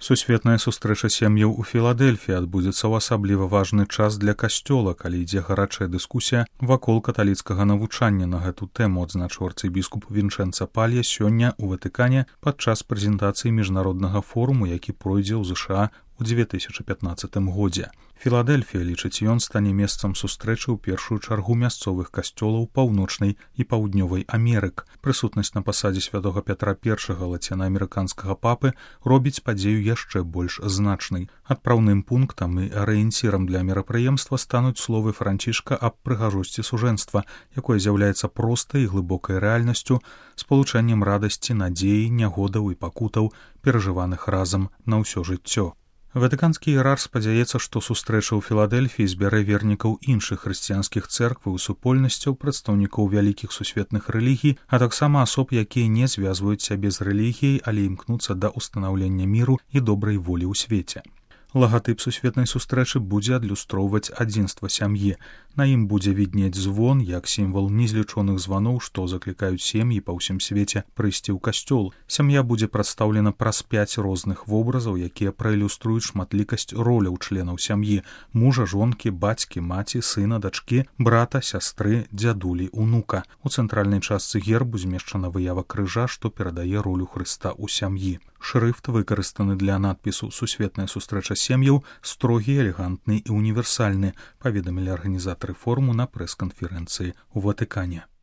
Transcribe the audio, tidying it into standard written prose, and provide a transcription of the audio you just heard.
Сусветная сустрэча сем'яў у Філадэльфіі адбудзецца ў асабліва важны час для касцёла, калі ідзе гарачая дыскусія вакол каталіцкага навучання на гэту тэму, адзначыў арцыбіскуп Вінчэнца Палья сёння ў Ватыкане падчас прэзентацыі міжнароднага форуму, які пройдзе ў ЗША у 2015 годзе. Філадэльфія, лічыць ён, стане месцам сустрэчы ў першую чаргу мясцовых касцёлаў паўночнай і паўднёвай Амерык. Прысутнасць на пасадзе святога Пятра I лацінаамерыканскага папы робіць падзею яшчэ больш значнай. Адпраўным пунктам і арыенцірам для мерапрыемства стануць словы Францішка аб прыгажосці сужэнства, якое з'яўляецца простай і глыбокай рэальнасцю, спалучэннем радасці, надзеі, нягодаў і пакутаў, перажываных разам на ўсё жыццё. Ватыканскі іерарх спадзяецца, што сустрэча ў Філадэльфіі збярэ вернікаў іншых хрысціянскіх цэркваў і супольнасцяў, прадстаўнікоў вялікіх сусветных рэлігій, а таксама асоб, якія не звязваюць сябе з рэлігіяй, але імкнуцца да ўстанаўлення міру і добрай волі ў свеце. Лагатып сусветнай сустрэчы будзе адлюстроўваць адзінства сям'і. На ім будзе віднець звон як сімвал незлічоных званоў, што заклікаюць сем'і па ўсім свеце прыйсці ў касцёл. Сям'я будзе прадстаўлена праз 5 розных вобразаў, якія праілюструюць шматлікасць роляў членаў сям'і: мужа, жонкі, бацькі, маці, сына, дачкі, брата, сястры, дзядулі, унука. У цэнтральнай частцы гербу змешчана выява крыжа, што перадае ролю Хрыста ў сям'і. Шрыфт, выкарыстаны для надпісу «Сусветная сустрэча сем'яў», строгі, элегантны і універсальны, паведамілі арганізатары форуму на прэс-канферэнцыі ў Ватыкане.